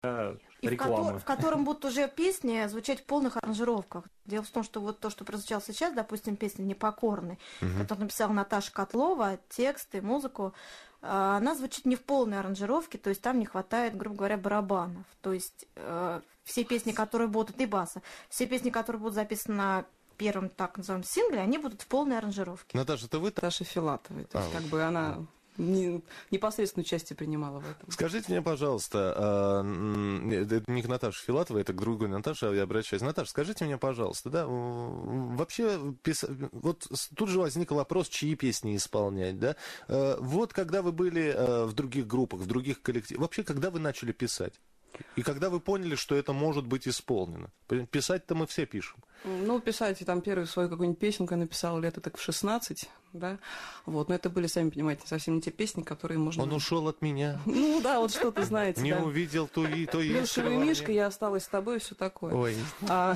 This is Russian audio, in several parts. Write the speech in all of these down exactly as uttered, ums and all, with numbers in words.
И в, рекламы. ко- в котором будут уже песни звучать в полных аранжировках. Дело в том, что вот то, что прозвучало сейчас, допустим, песня «Непокорный», Мгм. которую написала Наташа Котлова, тексты, музыку, а, она звучит не в полной аранжировке, то есть там не хватает, грубо говоря, барабанов. То есть э, все песни, которые будут, и баса, все песни, которые будут записаны на первом, так называемом, сингле, они будут в полной аранжировке. Наташа, это вы? Наташи Филатовой. То есть, А, как бы она не- непосредственное участие принимала в этом. Скажите мне, пожалуйста, а, м, это не к Наташе Филатовой, это к другой Наташе, я обращаюсь. Наташа, скажите мне, пожалуйста, да, м, вообще, пис- вот с- тут же возник вопрос, чьи песни исполнять, да? Э, Вот когда вы были э, в других группах, в других коллективах, вообще, когда вы начали писать? И когда вы поняли, что это может быть исполнено? Писать-то мы все пишем. Ну, писать, там, первую свою какую-нибудь песенку я написала лет так в шестнадцать, да, вот, но это были, сами понимаете, совсем не те песни, которые можно... Он ушел от меня, Ну, да, вот что-то, знаете, не да. увидел то и то и. Плюшевый мишка, я осталась с тобой, и все такое. Ой, А,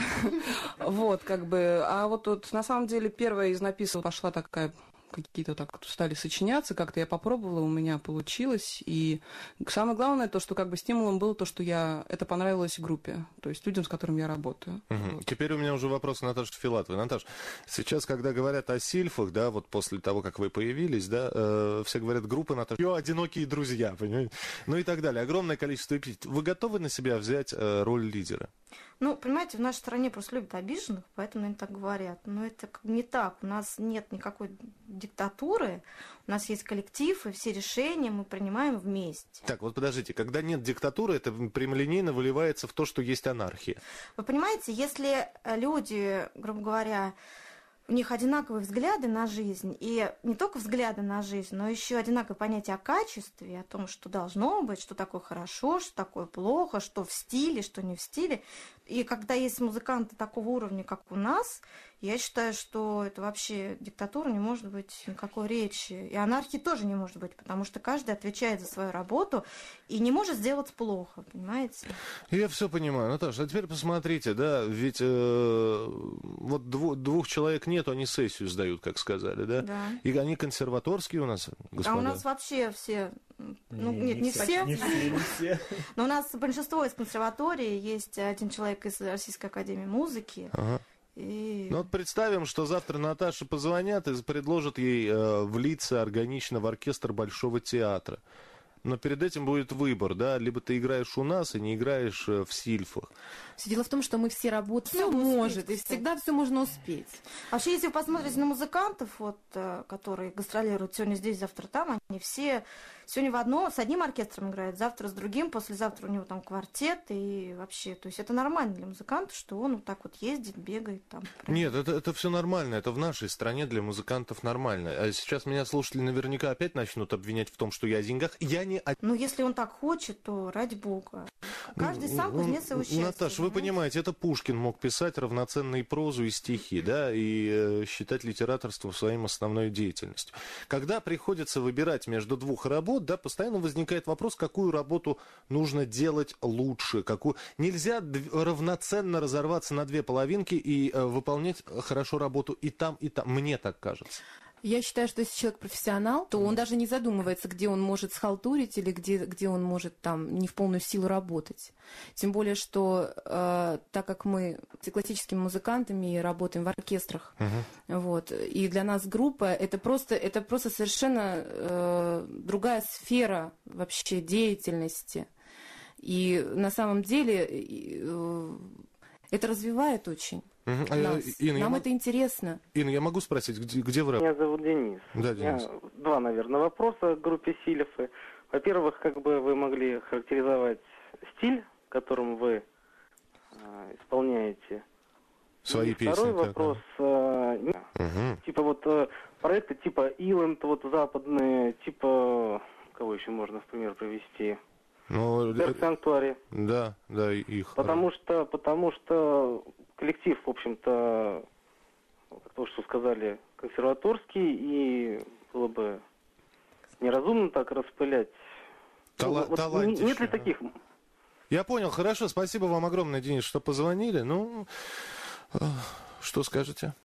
вот, как бы, а вот тут, на самом деле, первая из написанных пошла такая, какие-то так стали сочиняться, как-то я попробовала, у меня получилось, и самое главное то, что как бы стимулом было то, что я, это понравилось группе, то есть людям, с которыми я работаю. Мгм. Теперь у меня уже вопрос к Наташе Филатовой. Наташ, сейчас, когда говорят о сильфах, да, вот после того, как вы появились, да, э, все говорят, группа Наташа, ее одинокие друзья, понимаете, ну и так далее. Огромное количество эпитетов. Вы готовы на себя взять э, роль лидера? Ну, понимаете, в нашей стране просто любят обиженных, поэтому они так говорят. Но это как бы не так. У нас нет никакой диктатуры, у нас есть коллектив, и все решения мы принимаем вместе. Так, вот подождите, когда нет диктатуры, это прямолинейно выливается в то, что есть анархия. Вы понимаете, если э, люди, грубо говоря, у них одинаковые взгляды на жизнь, и не только взгляды на жизнь, но еще одинаковое понятие о качестве, о том, что должно быть, что такое хорошо, что такое плохо, что в стиле, что не в стиле. И когда есть музыканты такого уровня, как у нас, я считаю, что это вообще диктатура, не может быть никакой речи. И анархии тоже не может быть, потому что каждый отвечает за свою работу и не может сделать плохо, понимаете? Я все понимаю. Наташа, а теперь посмотрите, да, ведь э, вот дву- двух человек нету, они сессию сдают, как сказали, да? Да. И они консерваторские у нас, господа. А у нас вообще все, ну нет, не все, Не все, не все. но у нас большинство из консерватории, есть один человек из Российской академии музыки. Ага. И... Ну вот представим, что завтра Наташе позвонят и предложат ей э, влиться органично в оркестр Большого театра. Но перед этим будет выбор, да, либо ты играешь у нас и не играешь э, в сильфах. Все дело в том, что мы все работаем, Всё все успеть, может, и кстати. всегда все можно успеть. Вообще, если вы посмотрите на музыкантов, вот, э, которые гастролируют сегодня здесь, завтра там, они все сегодня в одно, с одним оркестром играют, завтра с другим, послезавтра у него там квартет, и вообще, то есть это нормально для музыканта, что он вот так вот ездит, бегает там. Нет, это, это все нормально, это в нашей стране для музыкантов нормально. А сейчас меня слушатели наверняка опять начнут обвинять в том, что я о деньгах. Я не о... Ну, если он так хочет, то ради бога. Каждый сам Ну, кузнец его счастья. Наташа, вы понимаете? понимаете, это Пушкин мог писать равноценно и прозу, и стихи, да, и э, считать литераторство своим основной деятельностью. Когда приходится выбирать между двух работ, да, постоянно возникает вопрос, какую работу нужно делать лучше, какую... Нельзя дв- равноценно разорваться на две половинки и э, выполнять хорошо работу и там, и там. Мне так кажется. Я считаю, что если человек профессионал, то он даже не задумывается, где он может схалтурить или где, где он может там не в полную силу работать. Тем более, что э, так как мы с классическими музыкантами работаем в оркестрах, Мгм. вот, и для нас группа это просто, это просто совершенно э, другая сфера вообще деятельности. И на самом деле э, это развивает очень Мгм. А, нас. Инна, я Нам мог- это интересно. Инна, я могу спросить, где, где вы работаете? Меня зовут Денис. Да, У меня Денис. два, наверное, вопроса к группе Сильфы. Во-первых, как бы вы могли характеризовать стиль, которым вы э, исполняете? Свои И песни. Второй так, вопрос. э, не- Мгм. Типа вот э, проекты типа Илэнд, вот западные, типа... Кого еще можно в пример привести? Ну, э, Dark Sanctuary. да, да, их. Потому что, потому что коллектив, в общем-то, как то, что сказали, консерваторский, и было бы неразумно так распылять. Тала- Ну, вот талантище, нет ли да. таких? Я понял, хорошо, спасибо вам огромное, Денис, что позвонили. Ну, э, что скажете?